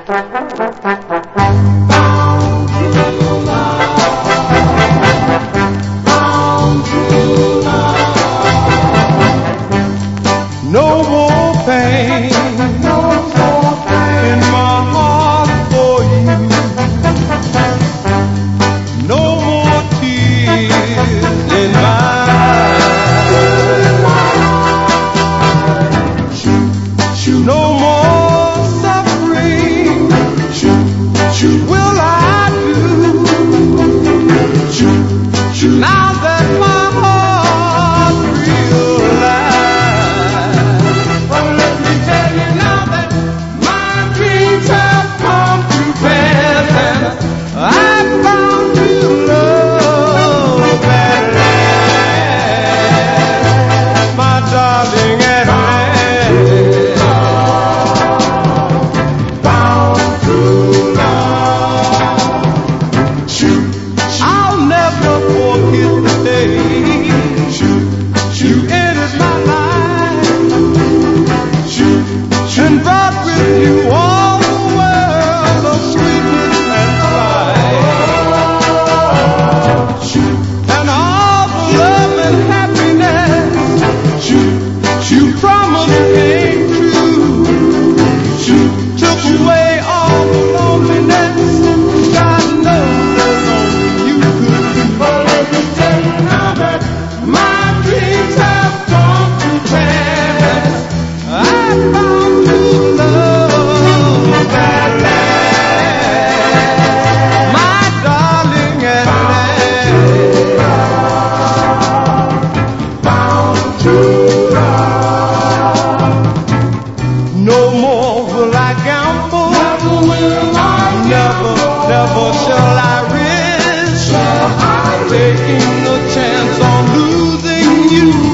No more pain in my heart for you. No more tears in my eyes. No more suffering will I do. Now that my heart realizes. But let me tell you now that my dreams have come to pass, and I found true love at last, my darling, at last. Found true love. I'll never forget the day you entered my life and brought with you all the world of sweetness and light, and all the love and happiness you promised came true. Took away all the loneliness. God knows there's only you could do. But let me tell you now that my dreams have come to pass. I found true love at last, my darling, at last. Found true love. No more will I gamble. Never will I gamble. Never shall I risk taking a chance on losing you.